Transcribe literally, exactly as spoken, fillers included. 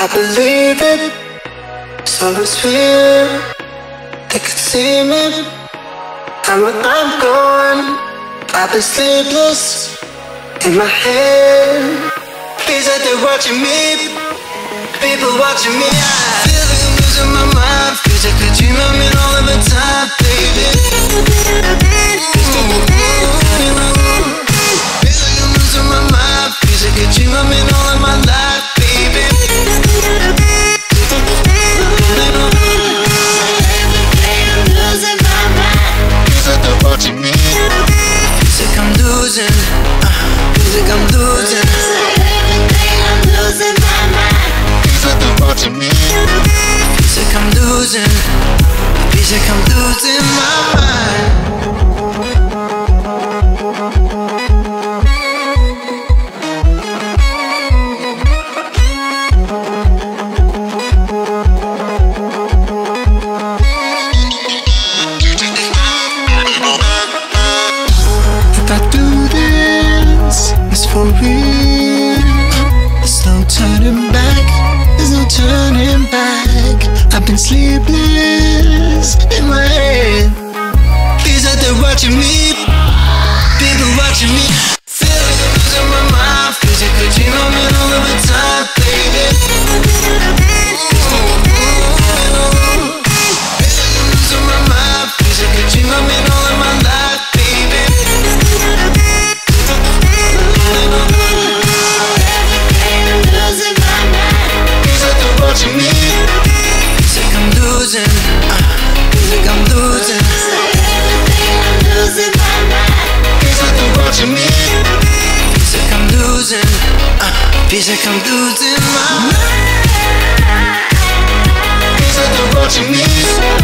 I believe it, so it's real. They can see me, and when I'm gone, I've been sleepless in my head. Please that they're watching me, people watching me. I feel like I'm losing my mind. Feels like a dream I'm in all of the time, baby. Feels like I'm losing my mind. Feels like a dream I'm in all of my life, baby. Watching me. Feels like I'm losing. Uh, feels like I'm losing. Everything, I'm losing my mind. Feels like they're watching me. Feels like I'm losing. Feels like I'm losing my mind. For real, there's no turning back, there's no turning back. I've been sleepless in my head. Feels like they're watching me, people watching me. Feel like I'm losing my mind. Feels like a dream I'm in all of the time, baby. Feel like I'm losing my mind. Feels like a dream I'm in all of my life, baby. Watching me. Feels like I'm losing. Uh, feels like I'm losing. Everything, I'm losing my mind. Feels like they're watching me. Feels like I'm losing. Uh, feels like I'm losing my mind. Feels like they're watching me.